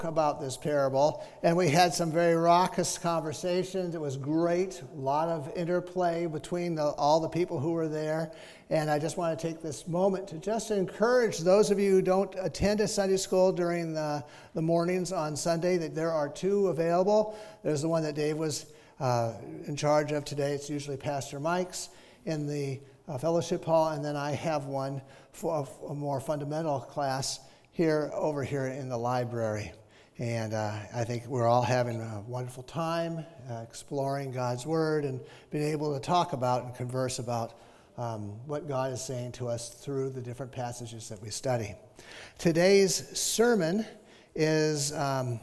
about this parable, and we had some very raucous conversations. It was great, a lot of interplay between all the people who were there. And I just want to take this moment to just encourage those of you who don't attend a Sunday school during the mornings on Sunday, that there are two available. There's the one that Dave was in charge of today. It's usually Pastor Mike's in the fellowship hall, and then I have one for a more fundamental class over here in the library. And I think we're all having a wonderful time exploring God's Word and being able to talk about and converse about what God is saying to us through the different passages that we study. Today's sermon is, I've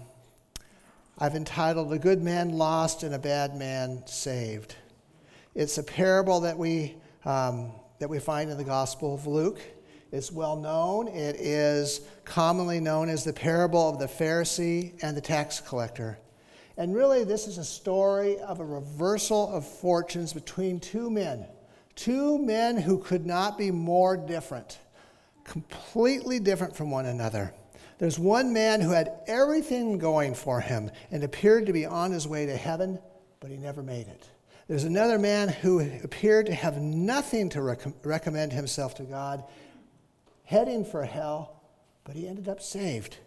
entitled, "A Good Man Lost and a Bad Man Saved." It's a parable that we find in the Gospel of Luke. It's well known. It is commonly known as the parable of the Pharisee and the tax collector. And really, this is a story of a reversal of fortunes between two men who could not be more different, completely different from one another. There's one man who had everything going for him and appeared to be on his way to heaven, but he never made it. There's another man who appeared to have nothing to recommend himself to God, heading for hell, but he ended up saved.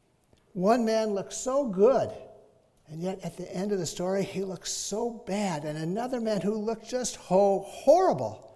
One man looked so good, and yet at the end of the story, he looked so bad. And another man who looked just horrible,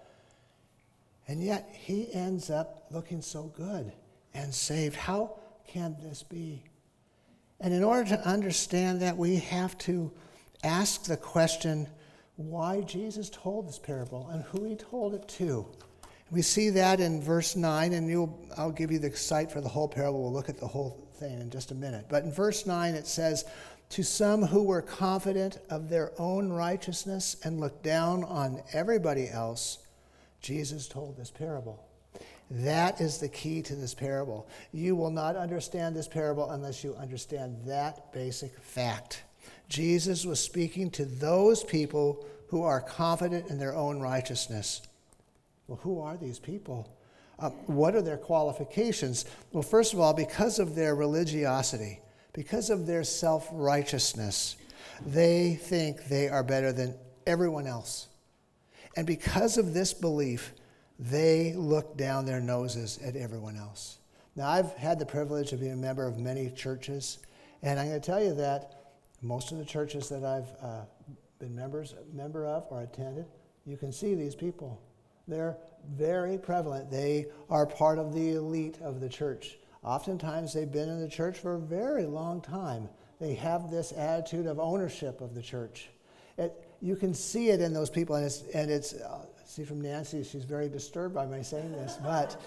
and yet he ends up looking so good and saved. How can this be? And in order to understand that, we have to ask the question, why Jesus told this parable and who he told it to. We see that in verse 9, and I'll give you the site for the whole parable. We'll look at the whole thing in just a minute. But in verse 9 it says, "To some who were confident of their own righteousness and looked down on everybody else, Jesus told this parable." That is the key to this parable. You will not understand this parable unless you understand that basic fact. Jesus was speaking to those people who are confident in their own righteousness. Well, who are these people? What are their qualifications? Well, first of all, because of their religiosity, because of their self-righteousness, they think they are better than everyone else. And because of this belief, they look down their noses at everyone else. Now, I've had the privilege of being a member of many churches, and I'm going to tell you that most of the churches that I've been member of or attended, you can see these people. They're very prevalent. They are part of the elite of the church. Oftentimes, they've been in the church for a very long time. They have this attitude of ownership of the church. You can see it in those people, and it's see from Nancy, she's very disturbed by my saying this, but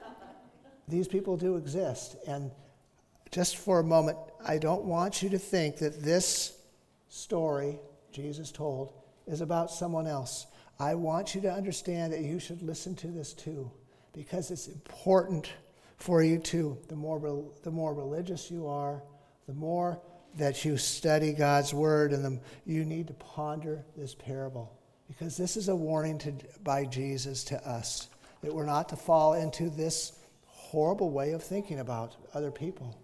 these people do exist. And just for a moment, I don't want you to think that this story Jesus told is about someone else. I want you to understand that you should listen to this too, because it's important for you to. The more religious you are, the more that you study God's Word, and you need to ponder this parable, because this is a warning by Jesus to us that we're not to fall into this horrible way of thinking about other people.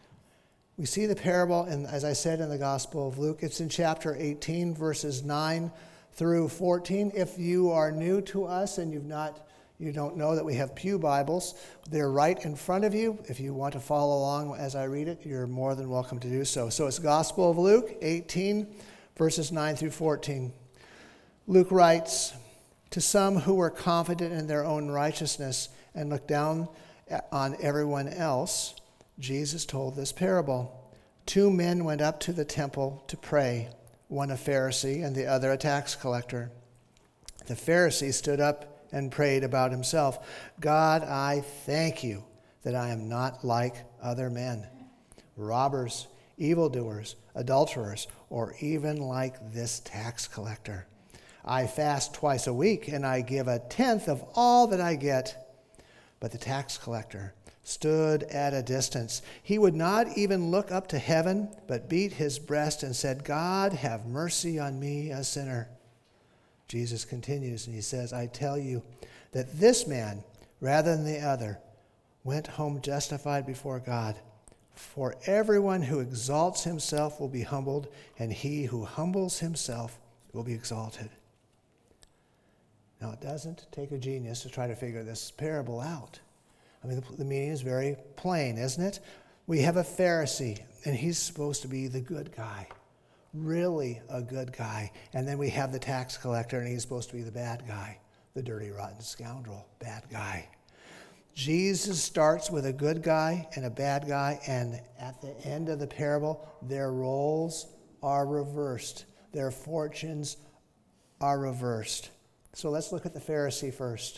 We see the parable, as I said, in the Gospel of Luke. It's in chapter 18, verses 9 through 14. If you are new to us and you don't know that we have pew Bibles, they're right in front of you. If you want to follow along as I read it, you're more than welcome to do so. So it's Gospel of Luke 18, verses 9 through 14. Luke writes, "To some who were confident in their own righteousness and looked down on everyone else, Jesus told this parable. 2 men went up to the temple to pray, one a Pharisee and the other a tax collector. The Pharisee stood up and prayed about himself, 'God, I thank you that I am not like other men, robbers, evildoers, adulterers, or even like this tax collector. I fast twice a week and I give a tenth of all that I get.' But the tax collector stood at a distance. He would not even look up to heaven, but beat his breast and said, 'God, have mercy on me, a sinner.' Jesus continues and he says, 'I tell you that this man, rather than the other, went home justified before God. For everyone who exalts himself will be humbled, and he who humbles himself will be exalted. Now, it doesn't take a genius to try to figure this parable out. I mean, the meaning is very plain, isn't it? We have a Pharisee, and he's supposed to be the good guy, really a good guy. And then we have the tax collector, and he's supposed to be the bad guy, the dirty, rotten scoundrel, bad guy. Jesus starts with a good guy and a bad guy, and at the end of the parable, their roles are reversed. Their fortunes are reversed. So let's look at the Pharisee first.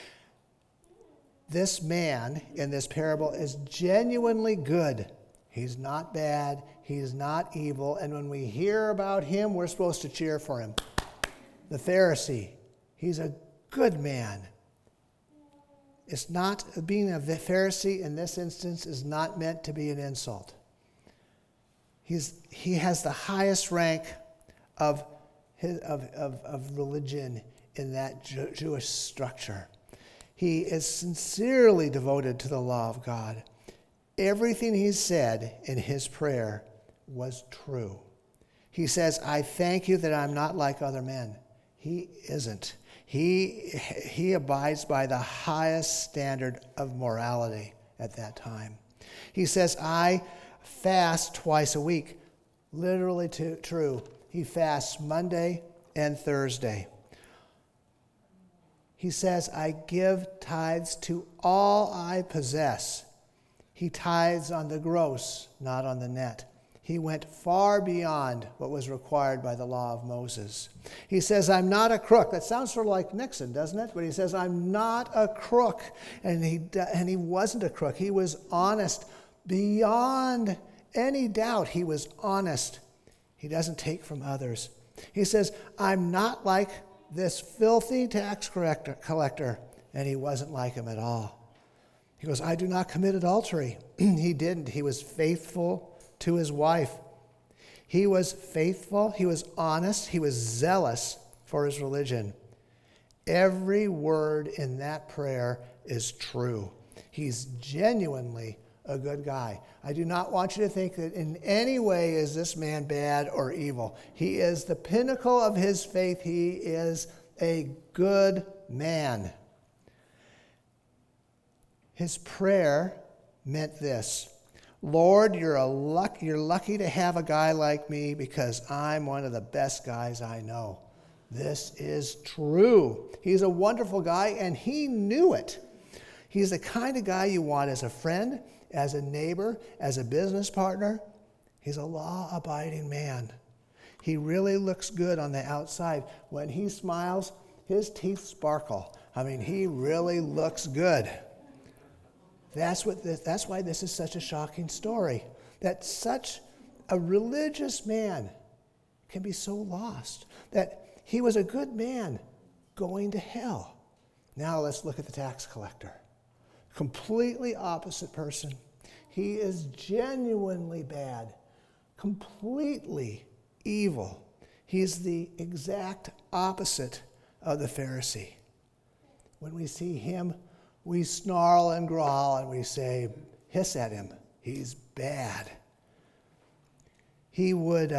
This man in this parable is genuinely good. He's not bad. He's not evil. And when we hear about him, we're supposed to cheer for him. The Pharisee, he's a good man. It's not, being a Pharisee in this instance is not meant to be an insult. He has the highest rank of religion in that Jewish structure. He is sincerely devoted to the law of God. Everything he said in his prayer was true. He says, I thank you that I'm not like other men. He isn't. He abides by the highest standard of morality at that time. He says, I fast twice a week. Literally true. He fasts Monday and Thursday. He says, I give tithes to all I possess. He tithes on the gross, not on the net. He went far beyond what was required by the law of Moses. He says, I'm not a crook. That sounds sort of like Nixon, doesn't it? But he says, I'm not a crook. And he wasn't a crook. He was honest. Beyond any doubt, he was honest. He doesn't take from others. He says, I'm not like this filthy tax collector. And he wasn't like him at all. He goes, I do not commit adultery. He didn't. He was faithful to his wife. He was faithful, he was honest, he was zealous for his religion. Every word in that prayer is true. He's genuinely a good guy. I do not want you to think that in any way is this man bad or evil. He is the pinnacle of his faith. He is a good man. His prayer meant this: Lord, you're lucky to have a guy like me because I'm one of the best guys I know. This is true. He's a wonderful guy, and he knew it. He's the kind of guy you want as a friend, as a neighbor, as a business partner. He's a law-abiding man. He really looks good on the outside. When he smiles, his teeth sparkle. I mean, he really looks good. That's why this is such a shocking story, that such a religious man can be so lost, that he was a good man going to hell. Now let's look at the tax collector. Completely opposite person. He is genuinely bad, completely evil. He's the exact opposite of the Pharisee. When we see him, we snarl and growl and we say, hiss at him. He's bad. If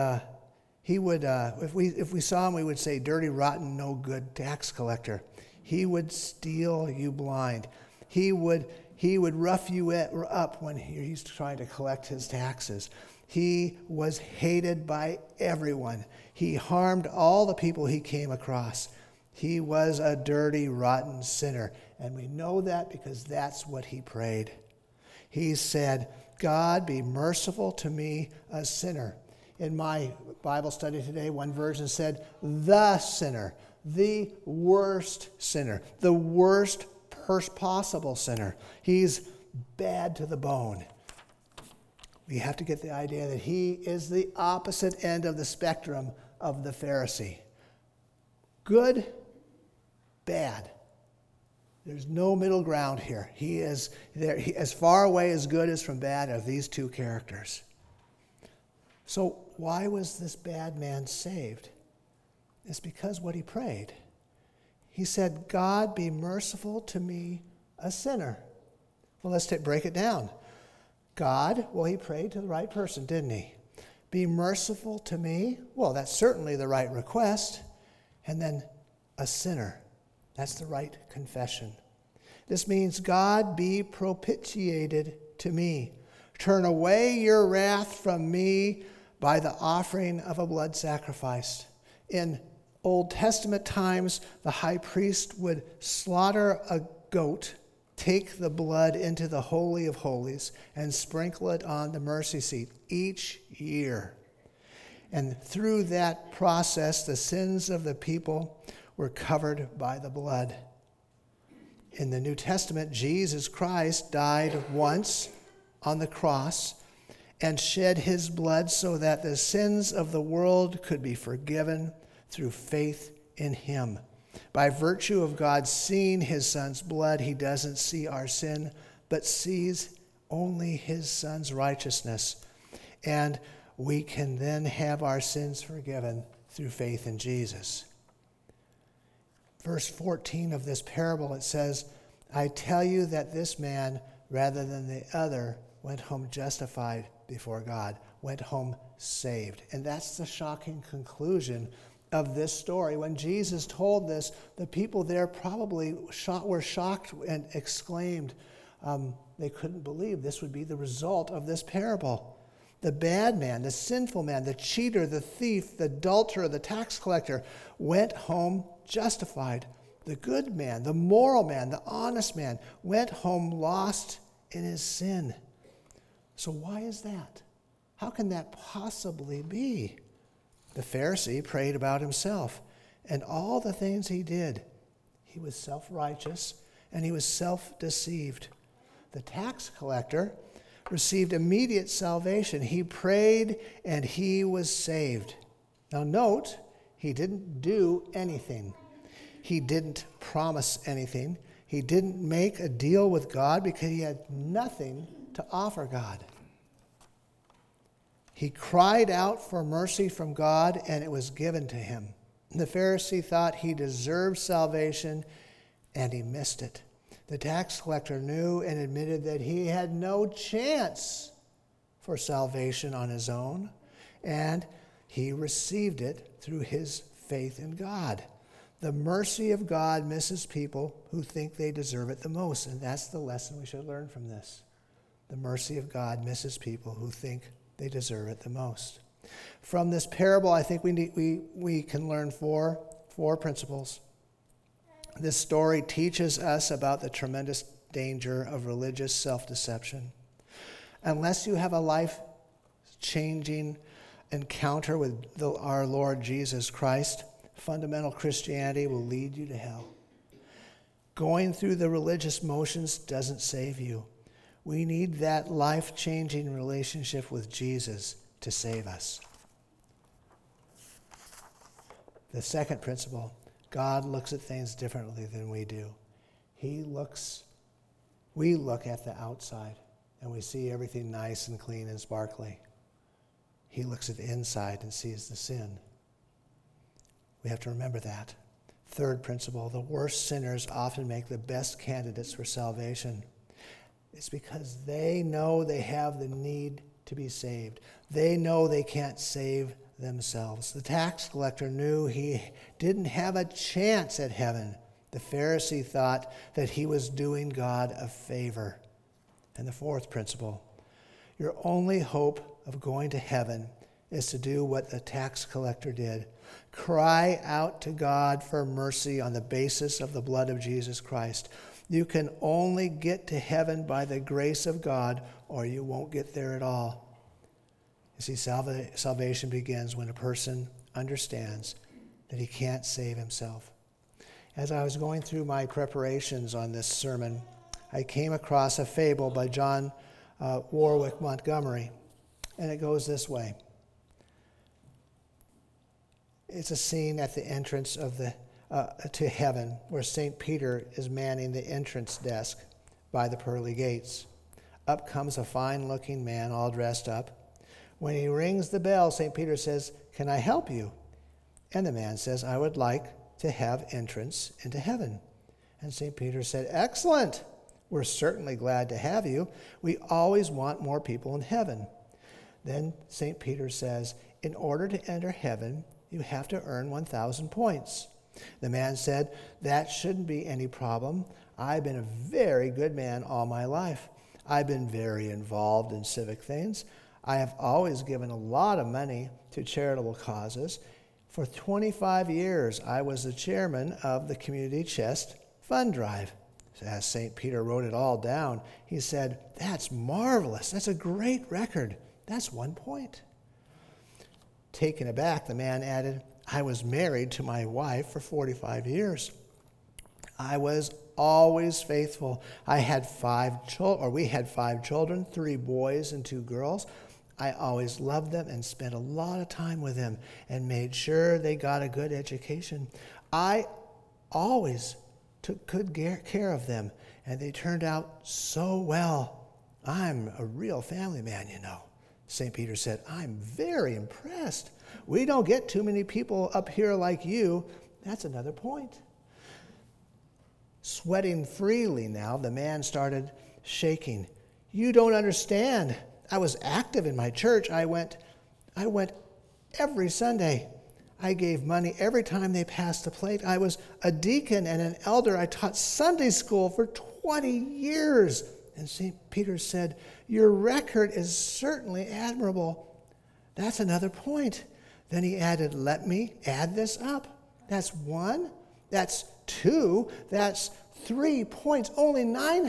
we saw him, we would say, dirty, rotten, no good tax collector. He would steal you blind. He would rough you up when he's trying to collect his taxes. He was hated by everyone. He harmed all the people he came across. He was a dirty, rotten sinner. And we know that because that's what he prayed. He said, God, be merciful to me, a sinner. In my Bible study today, one version said, the sinner, the worst sinner, the worst possible sinner. He's bad to the bone. We have to get the idea that he is the opposite end of the spectrum of the Pharisee. Good, bad. There's no middle ground here. He is there. As far away as good is from bad are these two characters. So why was this bad man saved? It's because what he prayed. He said, God, be merciful to me, a sinner. Well, let's break it down. God, well, he prayed to the right person, didn't he? Be merciful to me. Well, that's certainly the right request. And then a sinner. That's the right confession. This means, God, be propitiated to me. Turn away your wrath from me by the offering of a blood sacrifice. In Old Testament times, the high priest would slaughter a goat, take the blood into the Holy of Holies, and sprinkle it on the mercy seat each year. And through that process, the sins of the people were covered by the blood. In the New Testament, Jesus Christ died once on the cross and shed his blood so that the sins of the world could be forgiven through faith in him. By virtue of God seeing his son's blood, he doesn't see our sin, but sees only his son's righteousness. And we can then have our sins forgiven through faith in Jesus. Verse 14 of this parable, it says, I tell you that this man, rather than the other, went home justified before God, went home saved. And that's the shocking conclusion of this story. When Jesus told this, the people there probably were shocked and exclaimed. They couldn't believe this would be the result of this parable. The bad man, the sinful man, the cheater, the thief, the adulterer, the tax collector went home justified. The good man, the moral man, the honest man went home lost in his sin. So why is that? How can that possibly be? The Pharisee prayed about himself and all the things he did. He was self-righteous and he was self-deceived. The tax collector received immediate salvation. He prayed and he was saved. Now note, he didn't do anything. He didn't promise anything. He didn't make a deal with God because he had nothing to offer God. He cried out for mercy from God, and it was given to him. The Pharisee thought he deserved salvation, and he missed it. The tax collector knew and admitted that he had no chance for salvation on his own, and he received it through his faith in God. The mercy of God misses people who think they deserve it the most, and that's the lesson we should learn from this. The mercy of God misses people who think they deserve it the most. From this parable, I think we can learn four principles. This story teaches us about the tremendous danger of religious self-deception. Unless you have a life-changing encounter with our Lord Jesus Christ, fundamental Christianity will lead you to hell. Going through the religious motions doesn't save you. We need that life-changing relationship with Jesus to save us. The second principle, God looks at things differently than we do. We look at the outside and we see everything nice and clean and sparkly. He looks at the inside and sees the sin. We have to remember that. Third principle, the worst sinners often make the best candidates for salvation. It's because they know they have the need to be saved. They know they can't save themselves. The tax collector knew he didn't have a chance at heaven. The Pharisee thought that he was doing God a favor. And the fourth principle, your only hope of going to heaven is to do what the tax collector did. Cry out to God for mercy on the basis of the blood of Jesus Christ. You can only get to heaven by the grace of God, or you won't get there at all. You see, salvation begins when a person understands that he can't save himself. As I was going through my preparations on this sermon, I came across a fable by John Warwick Montgomery, and it goes this way. It's a scene at the entrance of to heaven, where St. Peter is manning the entrance desk by the pearly gates. Up comes a fine-looking man, all dressed up. When he rings the bell, St. Peter says, "Can I help you?" And the man says, "I would like to have entrance into heaven." And St. Peter said, "Excellent! We're certainly glad to have you. We always want more people in heaven." Then St. Peter says, "In order to enter heaven, you have to earn 1,000 points." The man said, "That shouldn't be any problem. I've been a very good man all my life. I've been very involved in civic things. I have always given a lot of money to charitable causes. For 25 years, I was the chairman of the Community Chest Fund Drive." As St. Peter wrote it all down, he said, "That's marvelous. That's a great record. That's 1 point." Taken aback, the man added, "I was married to my wife for 45 years. I was always faithful. We had 5 children, 3 boys and 2 girls. I always loved them and spent a lot of time with them and made sure they got a good education. I always took good care of them, and they turned out so well. I'm a real family man, you know." St. Peter said, "I'm very impressed. We don't get too many people up here like you. That's another point." Sweating freely now, the man started shaking. "You don't understand. I was active in my church. I went every Sunday. I gave money every time they passed the plate. I was a deacon and an elder. I taught Sunday school for 20 years. And St. Peter said, "Your record is certainly admirable. That's another point." Then he added, "Let me add this up. That's 1, that's 2, that's 3 points. Only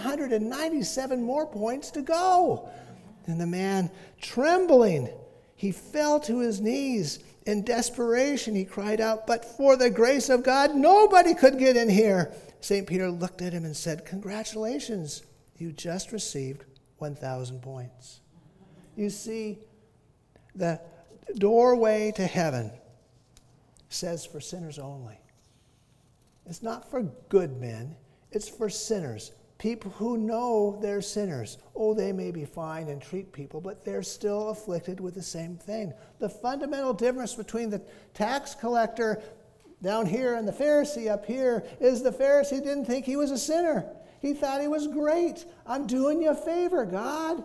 997 more points to go." And the man, trembling, he fell to his knees. In desperation, he cried out, "But for the grace of God, nobody could get in here." St. Peter looked at him and said, "Congratulations, you just received 1,000 points." You see, the doorway to heaven says for sinners only. It's not for good men, it's for sinners. People who know they're sinners. Oh, they may be fine and treat people, but they're still afflicted with the same thing. The fundamental difference between the tax collector down here and the Pharisee up here is the Pharisee didn't think he was a sinner. He thought he was great. "I'm doing you a favor, God."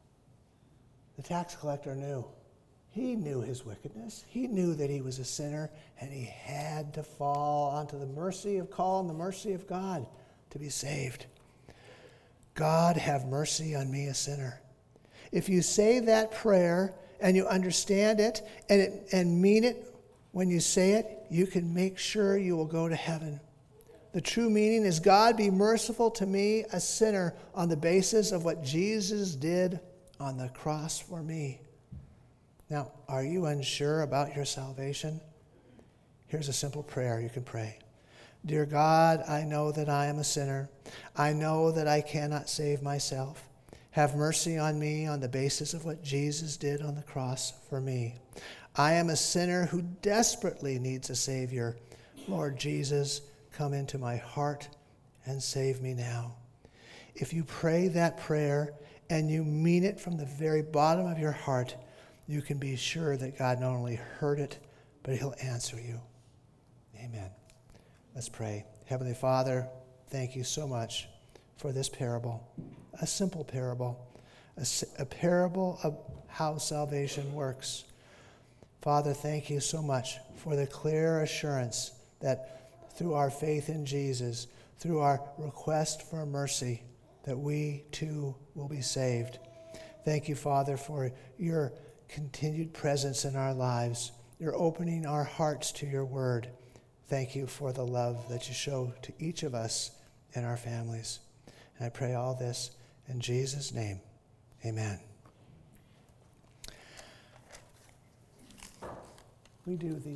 The tax collector knew. He knew his wickedness. He knew that he was a sinner, and he had to fall onto the mercy of God to be saved. "God, have mercy on me, a sinner." If you say that prayer and you understand it and mean it when you say it, you can make sure you will go to heaven. The true meaning is, "God, be merciful to me, a sinner, on the basis of what Jesus did on the cross for me." Now, are you unsure about your salvation? Here's a simple prayer you can pray. "Dear God, I know that I am a sinner. I know that I cannot save myself. Have mercy on me on the basis of what Jesus did on the cross for me. I am a sinner who desperately needs a Savior. Lord Jesus, come into my heart and save me now." If you pray that prayer and you mean it from the very bottom of your heart, you can be sure that God not only heard it, but he'll answer you. Amen. Let's pray. Heavenly Father, thank you so much for this parable, a simple parable, a parable of how salvation works. Father, thank you so much for the clear assurance that through our faith in Jesus, through our request for mercy, that we too will be saved. Thank you, Father, for your continued presence in our lives. You're opening our hearts to your word. Thank you for the love that you show to each of us and our families. And I pray all this in Jesus' name. Amen. We do the